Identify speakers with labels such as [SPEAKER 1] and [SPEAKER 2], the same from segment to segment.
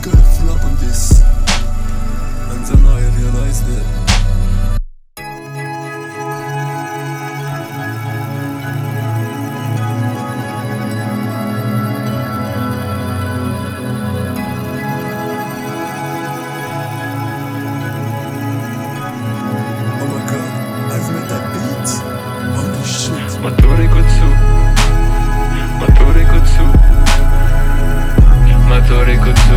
[SPEAKER 1] gotta flop on this, and then I realized it. Oh my god, I've made that beat. Holy shit.
[SPEAKER 2] Motory Kutsu, Motory Kutsu, Motory Kutsu,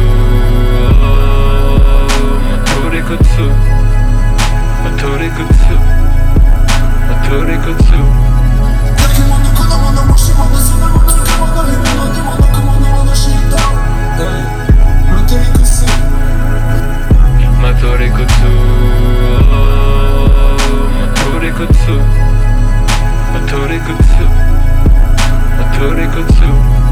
[SPEAKER 2] Motory Kutsu, Motory Kutsu, Motory Kutsu. Motory Kutsu, Motory Kutsu, Motory Kutsu, Motory Kutsu.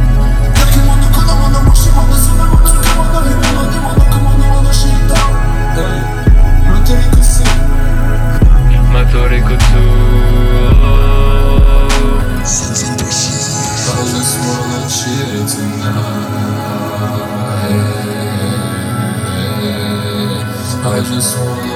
[SPEAKER 2] Motory Kutsu.
[SPEAKER 1] I just wanna chill tonight. I just wanna